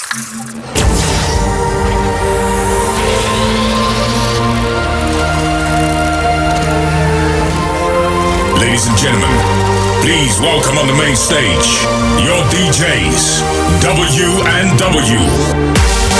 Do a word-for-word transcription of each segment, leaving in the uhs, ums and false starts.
Ladies and gentlemen, please welcome on the main stage your D Js, W and W.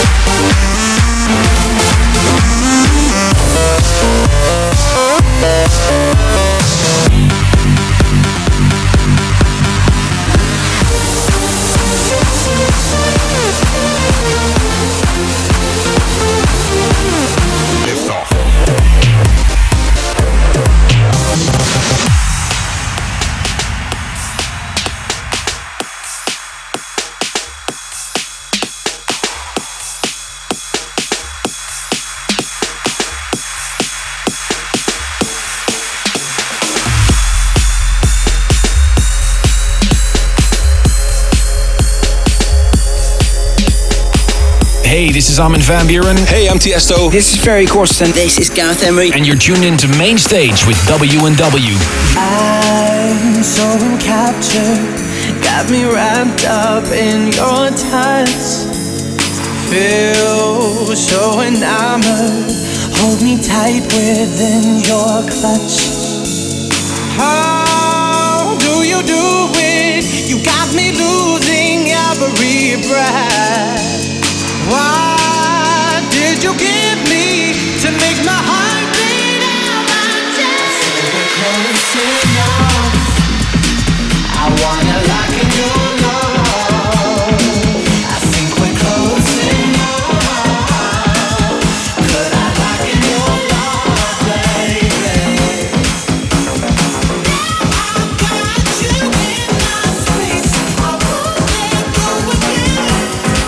Hey, this is Armin van Buuren. Hey, I'm Tiesto. This is Ferry Corsten. This is Gareth Emery. And you're tuned into Main Stage with W and W. I'm so captured, got me wrapped up in your touch. Feel so enamored, hold me tight within your clutch. How do you do it? You got me losing every breath. What did you give me to make my heart beat out my chest? We're close enough. I wanna lock in your love. I think we're close enough. Could I lock in your love, baby? I got you in my space. I won't let go again.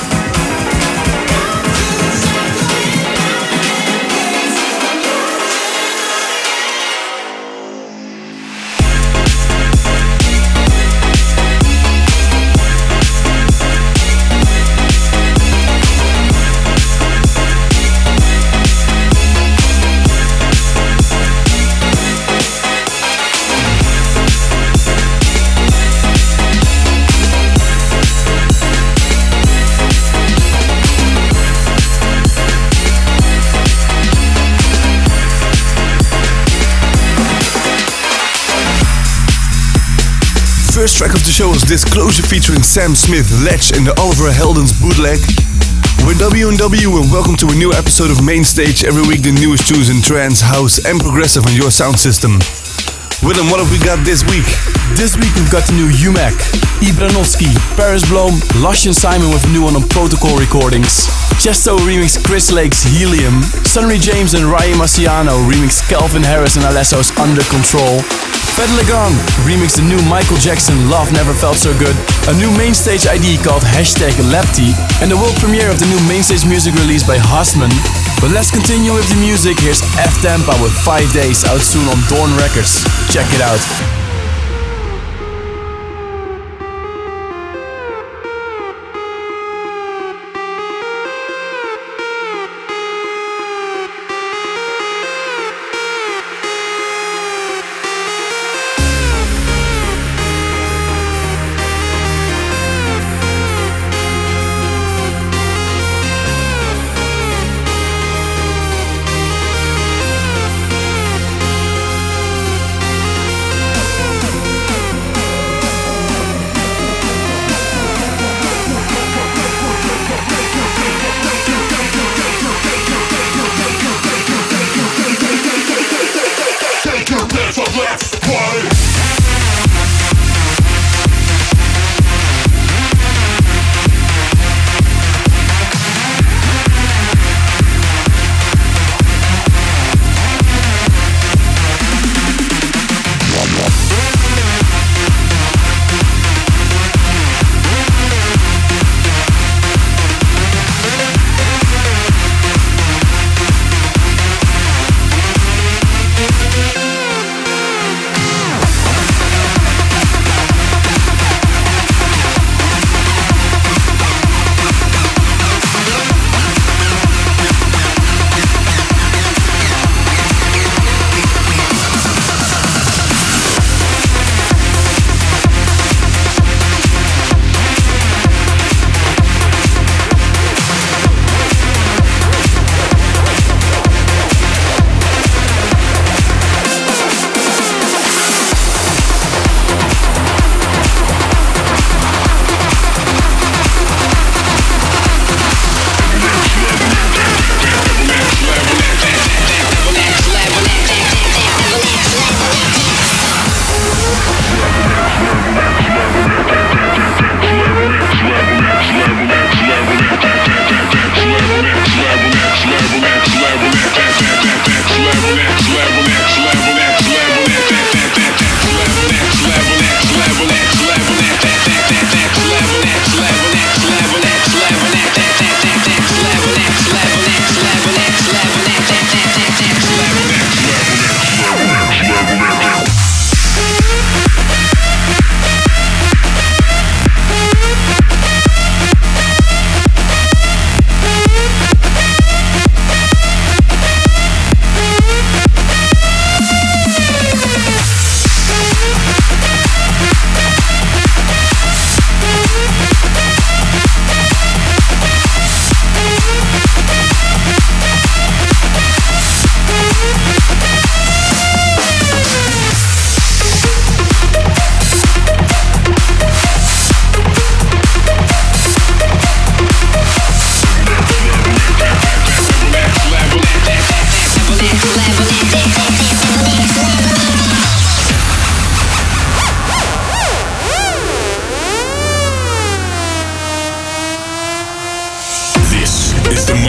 First track of the show was Disclosure featuring Sam Smith, Ledge and the Oliver Heldens bootleg. We're W and W and welcome to a new episode of Main Stage. Every week the newest tunes in trance, house and progressive on your sound system. Willem, what have we got this week? This week we've got the new U M A C, Ibranowski, Paris Bloom, Lush and Simon with a new one on Protocol Recordings, Chesto remix Chris Lake's Helium, Sunny James and Ryan Marciano remix Calvin Harris and Alesso's Under Control, Fed Legrand remix the new Michael Jackson Love Never Felt So Good, a new Mainstage I D called Hashtag Lepti, and the world premiere of the new Mainstage music release by Husman. But let's continue with the music. Here's F-Tampa with five days, out soon on Dawn Records. Check it out.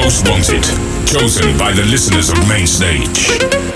Most Wanted, chosen by the listeners of Main Stage.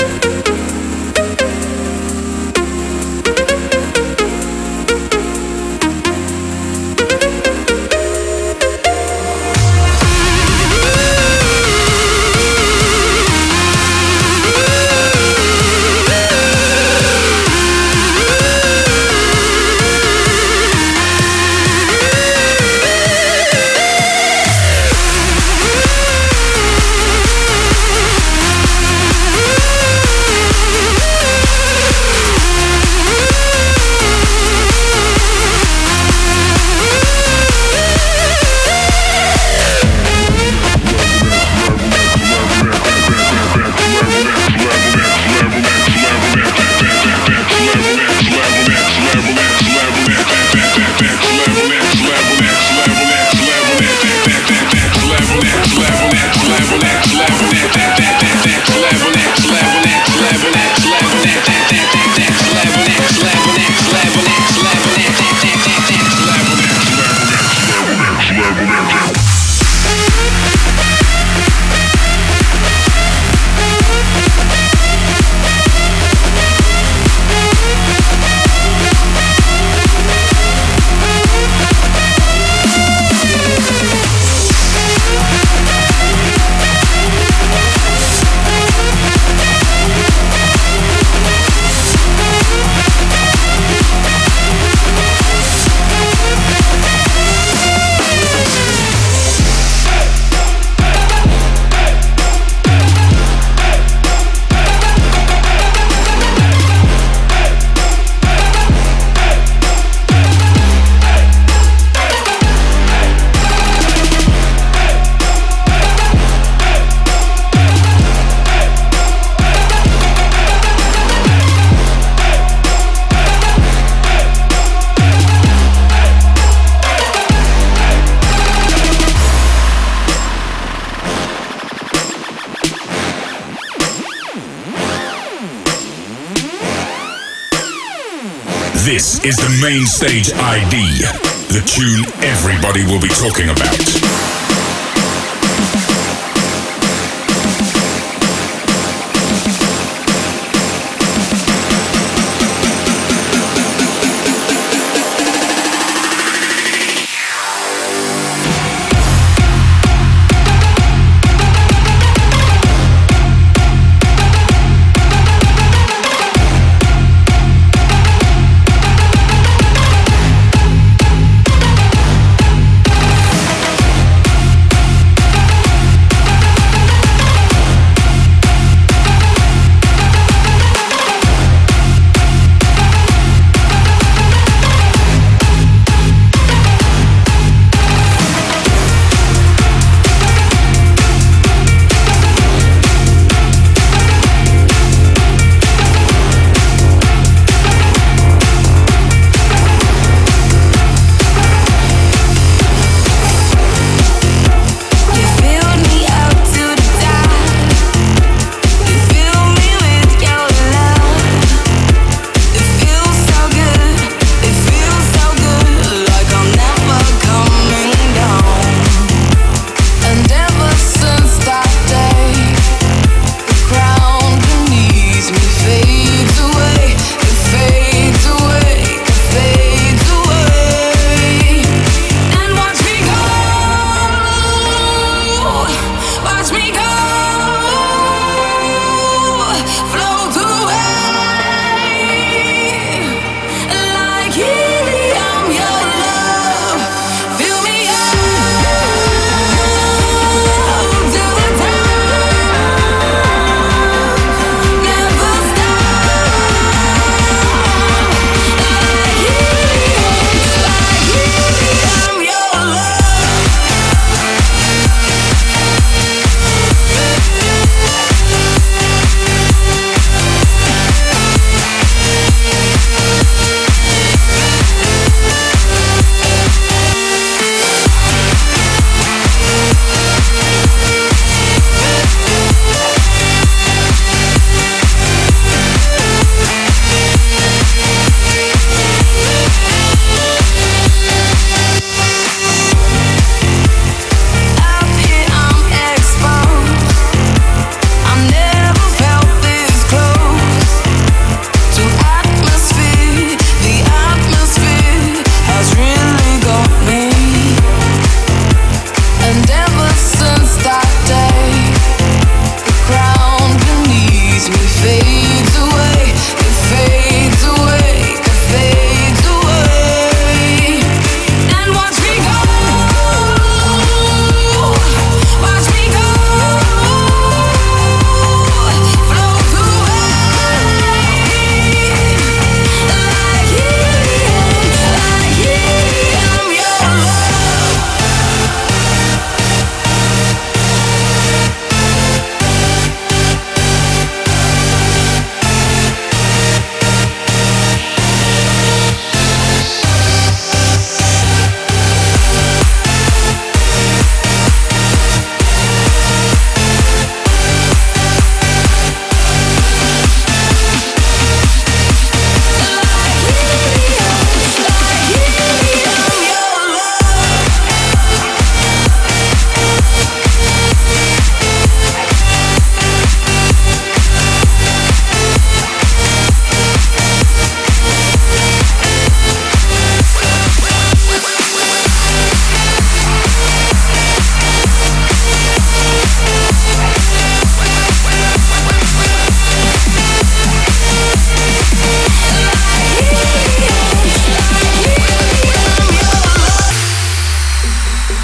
This is the Main Stage I D, the tune everybody will be talking about.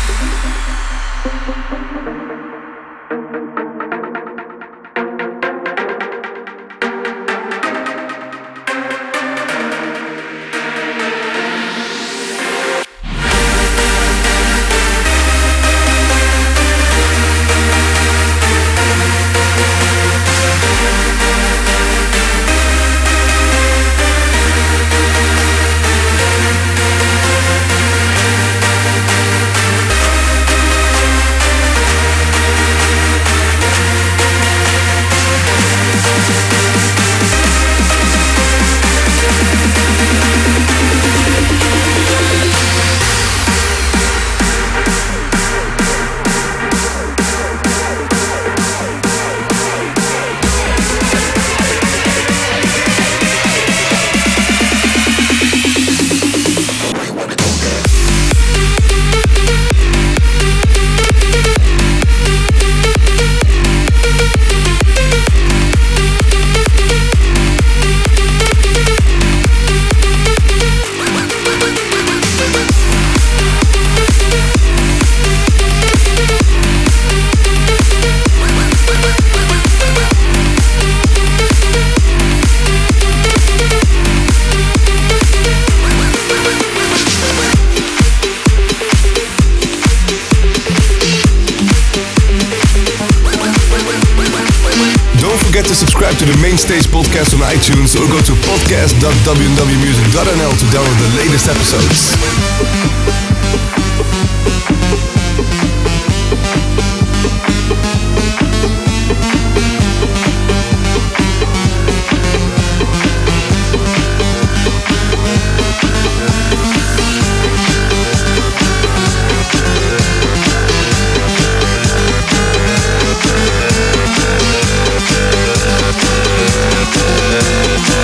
forget to subscribe to the Main Stage podcast on iTunes or go to podcast dot w n w music dot n l to download the latest episodes.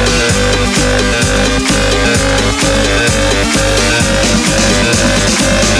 Yeah.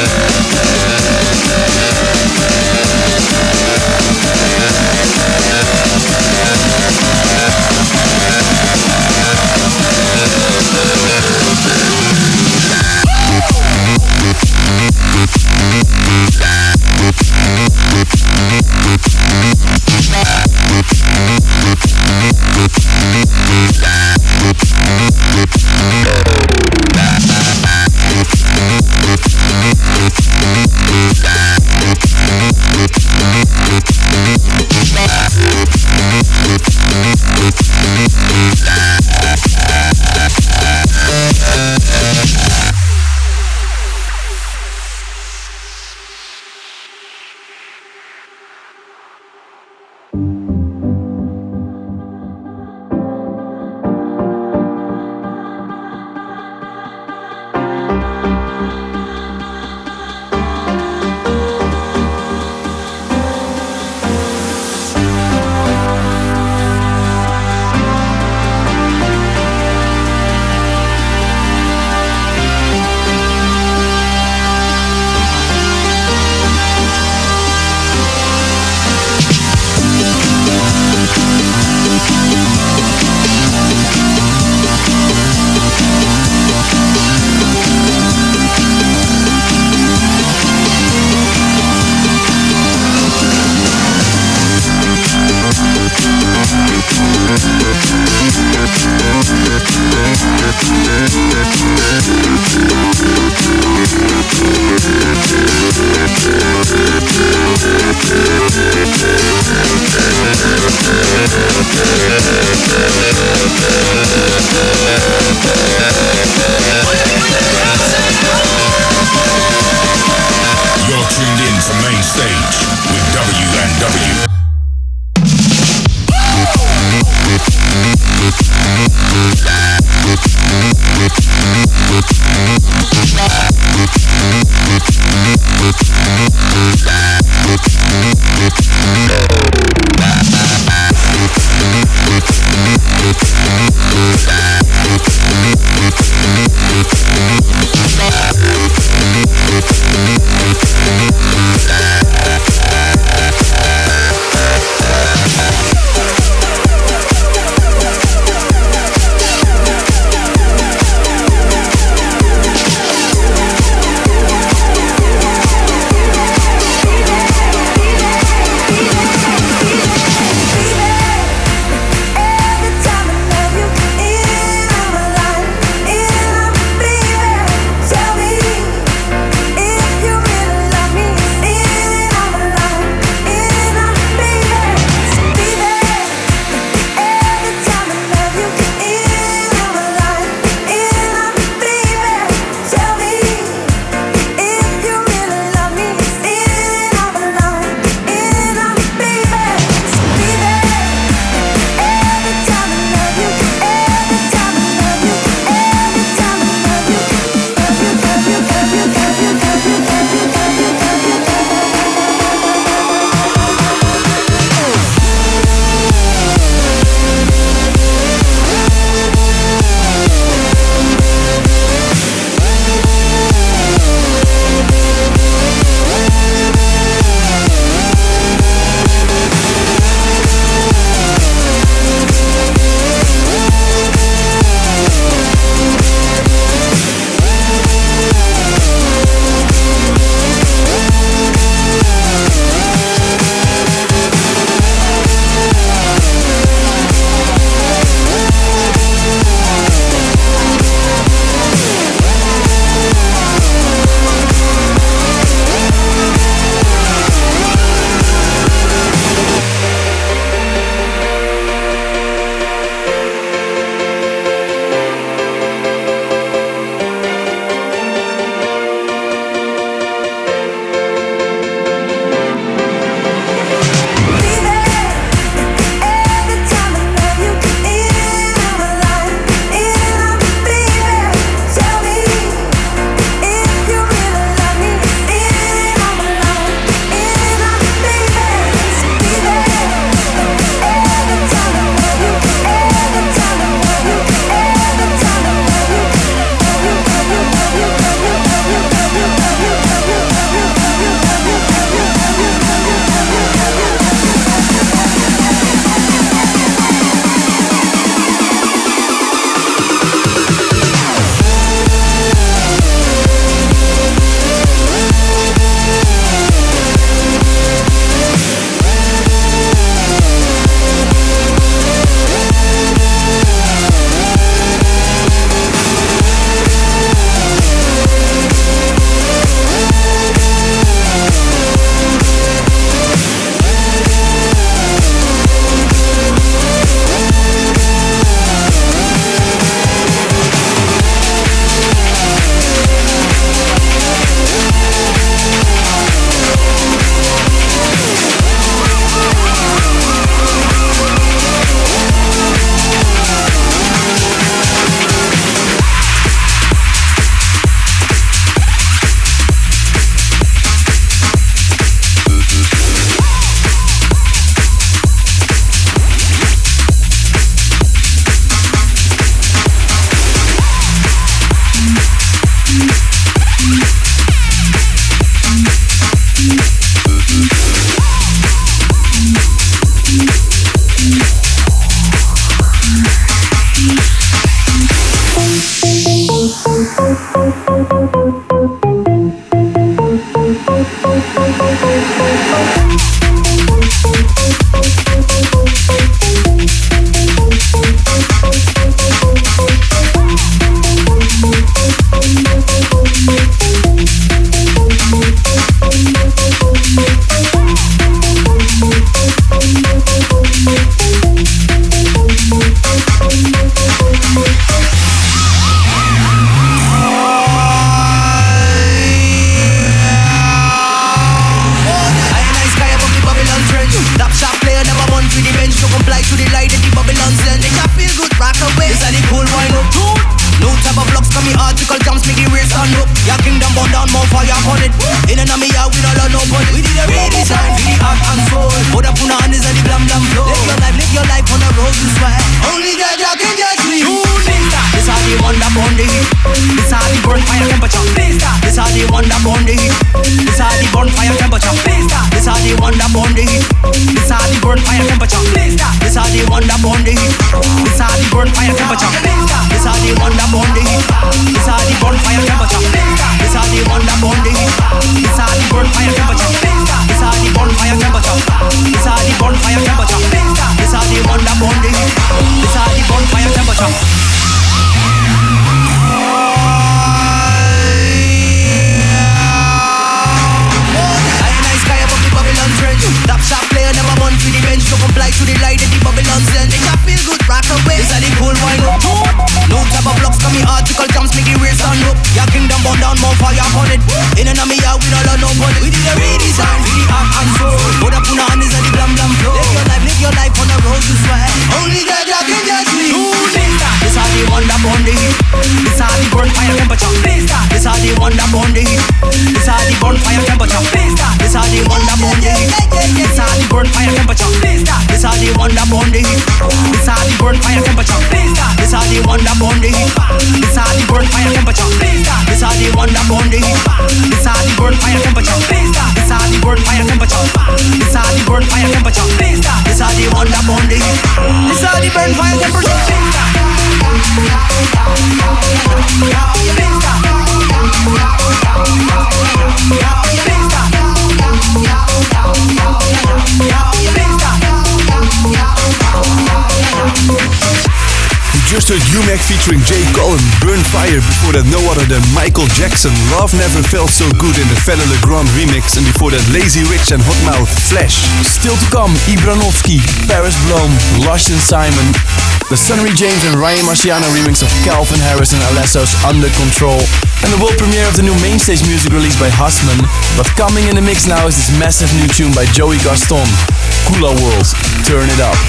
Featuring J. Cole and Burn Fire. Before that, no other than Michael Jackson. Love Never Felt So Good in the Fela Legrand remix. And before that, Lazy Rich and Hotmouth Flash. Still to come, Ibranovsky, Paris Bloom, Lush and Simon. The Sonny James and Ryan Marciano remix of Calvin Harris and Alesso's Under Control. And the world premiere of the new Mainstage music release by Husman. But coming in the mix now is this massive new tune by Joey Gaston. Kula World, Turn It Up.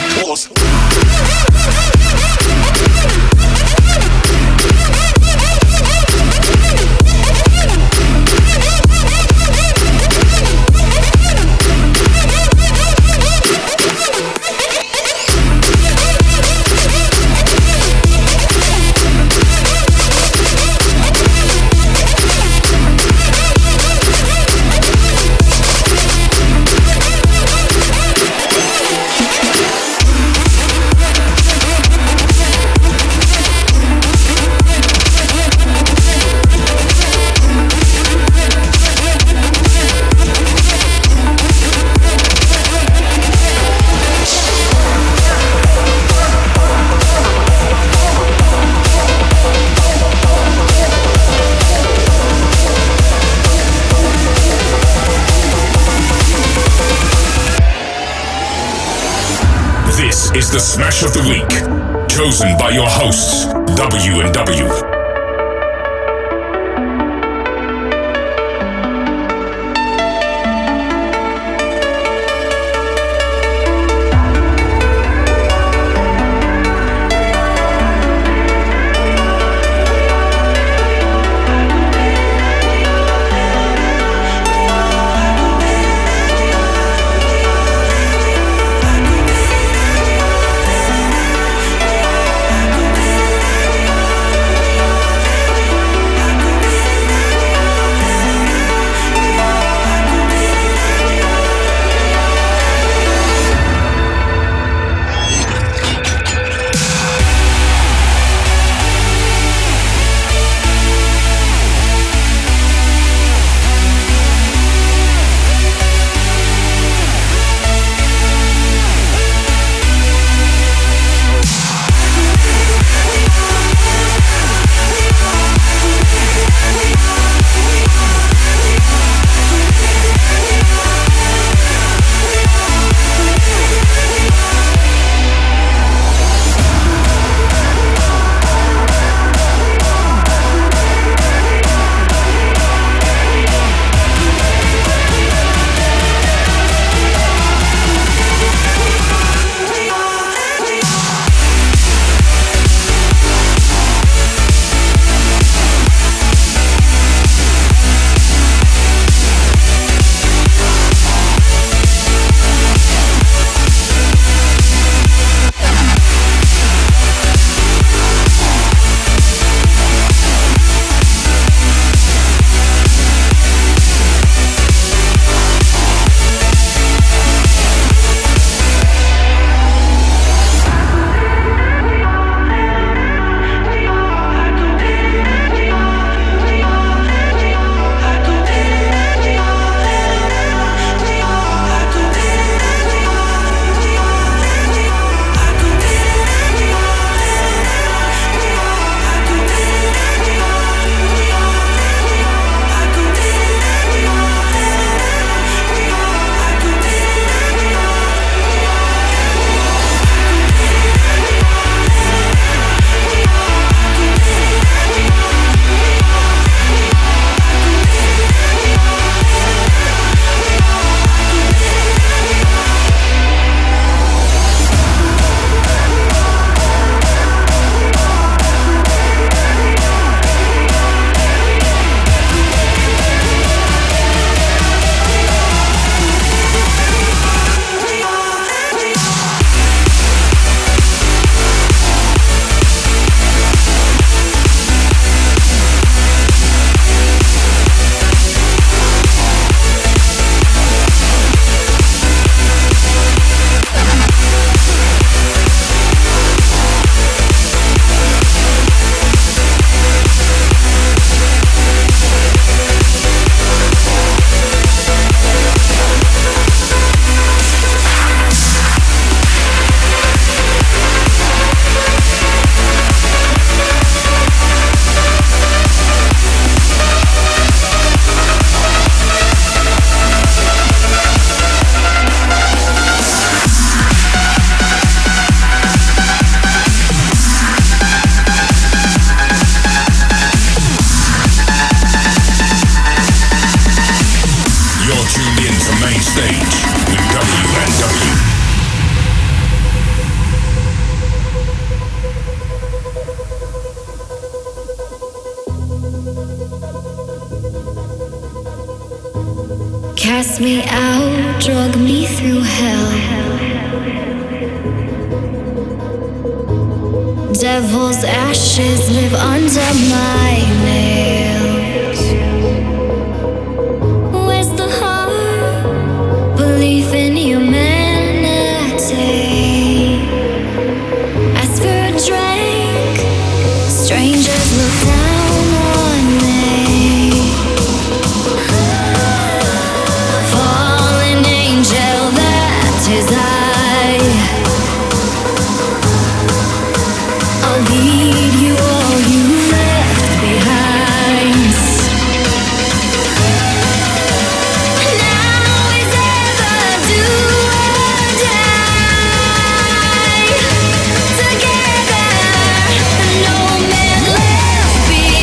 Is the Smash of the Week, chosen by your hosts, W and W. We'll be right back. cast me out, drug me through hell. Devil's ashes live under my nails. Where's the heart? Belief in humanity. Ask for a drink. Strangers look down on me. Fallen angel, that is I. I'll lead you all you left behind. Now is ever do or die. Together, no man left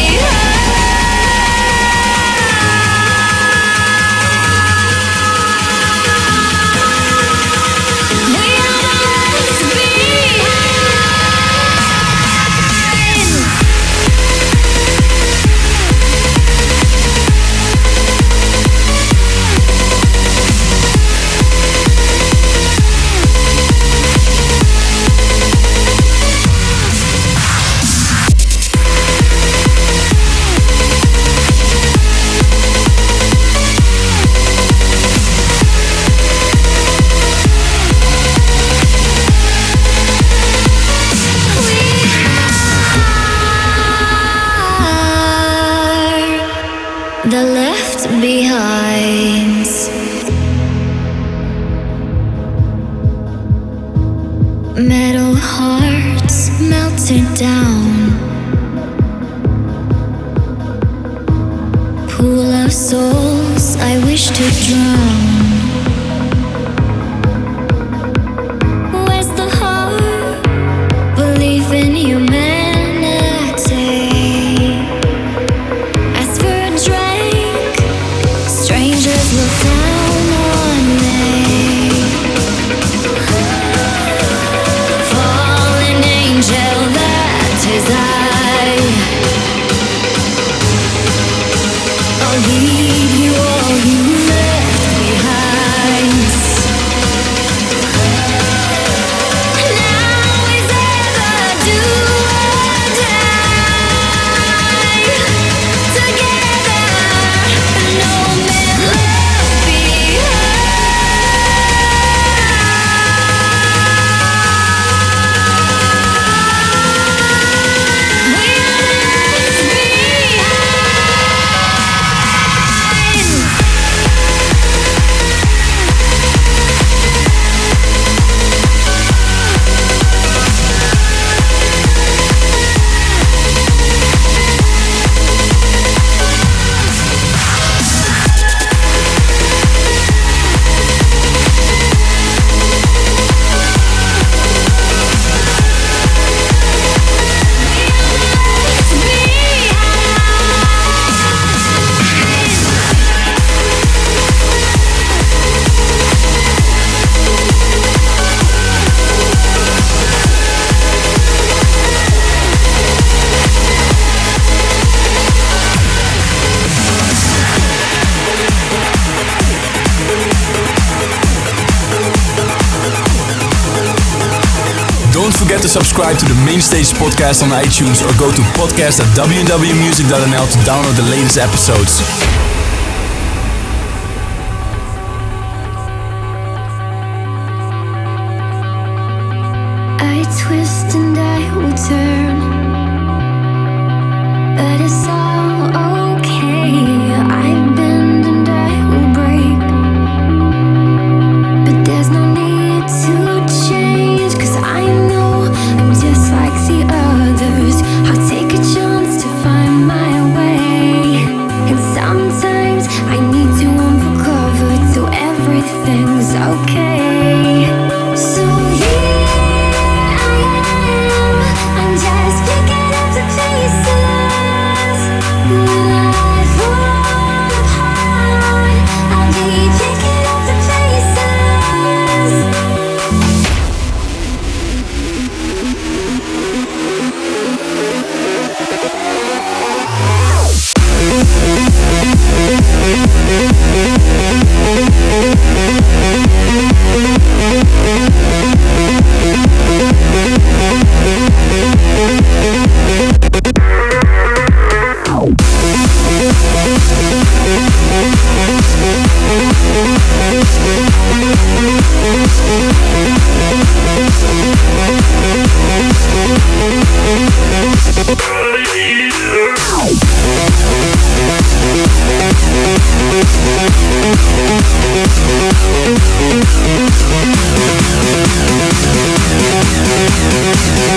behind. We are the left behind. The left behind. Metal hearts melted down. Pool of souls I wish to drown. Where's the heart? Belief in humanity. Ask for a drink. Strangers look down on me. Fallen angel, that is I. I'll lead you all you left behind. Now is ever do or die. Together, no man left behind. We are left Don't forget to subscribe to the Mainstage podcast on iTunes or go to podcast at w w music dot n l to download the latest episodes. I twist and I will turn, but it's all okay. I bend and I will break, but there's no need to change, 'cause I know I'm just like the others. I'll take a chance to find my way, and sometimes I need to uncover till everything's okay. So here I am, I'm just picking up the pieces.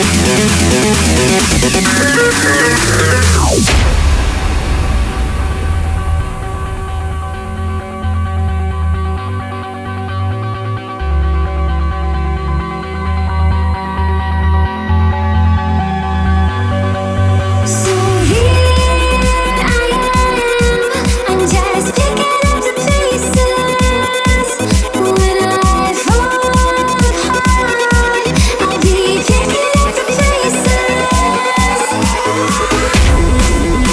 Pieces.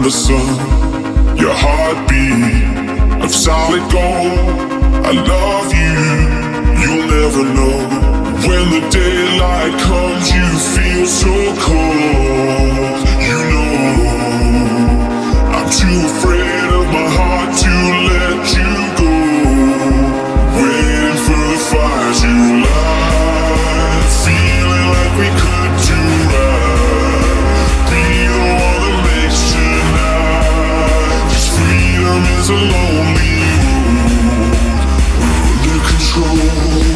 the sun. Your heartbeat of solid gold. I love you, you'll never know. When the daylight comes, you feel so cold. You know, I'm too afraid of my heart to let you go. Waiting for the fire to light, feeling like we could do right. Be the one that makes tonight. 'Cause freedom is a lonely road. We're under control.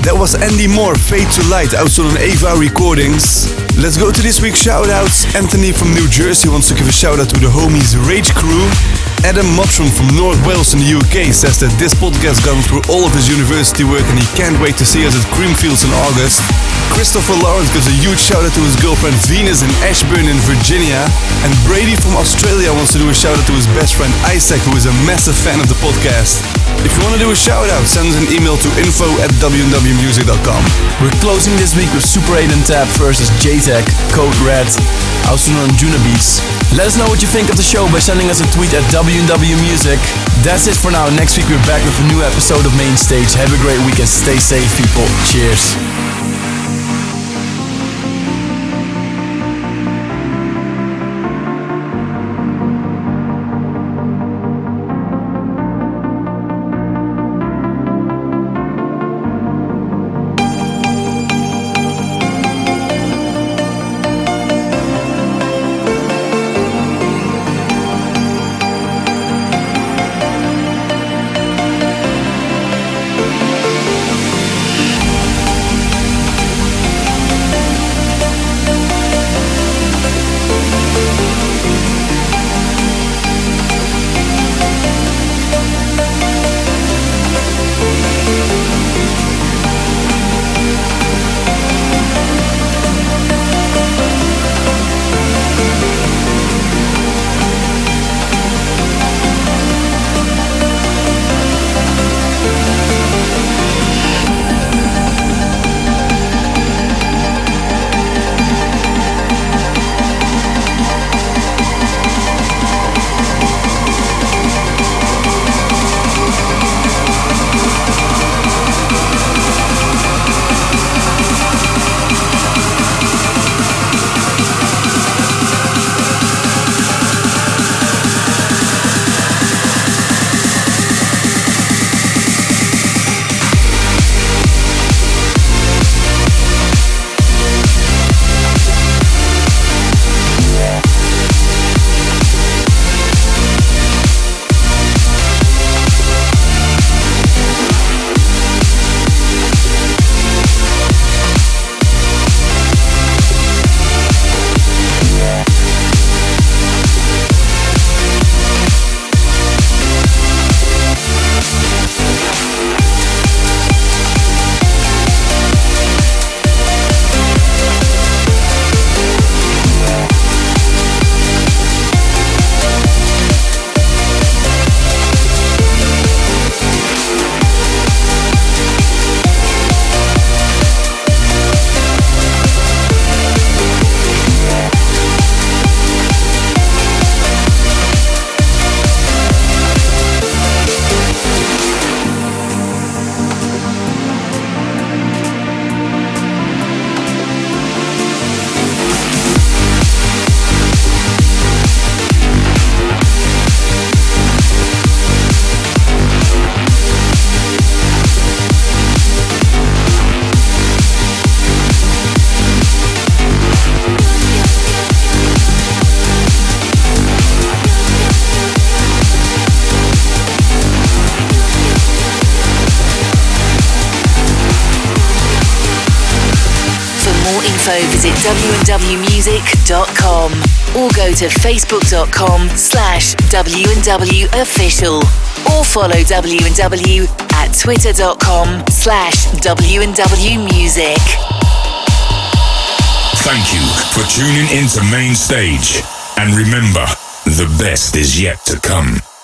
That was Andy Moore, Fade to Light, out on Ava Recordings. Let's go to this week's shoutouts. Anthony from New Jersey wants to give a shout out to the homies Rage Crew. Adam Mopstrom from North Wales in the U K says that this podcast got him through all of his university work and he can't wait to see us at Creamfields in August. Christopher Lawrence gives a huge shout out to his girlfriend Venus in Ashburn in Virginia. And Brady from Australia wants to do a shout out to his best friend Isaac, who is a massive fan of the podcast. If you want to do a shout out, send us an email to info at w w w music dot com. We're closing this week with Super eight and Tab versus J T E C, Code Red, also on Juna Beats. Let us know what you think of the show by sending us a tweet at W W Music. That's it for now. Next week we're back with a new episode of Main Stage. Have a great weekend. Stay safe, people. Cheers. Visit w w w music dot com or go to facebook dot com slash w w official or follow W and W at twitter dot com slash w w music. Thank you for tuning into Main Stage, and remember, the best is yet to come.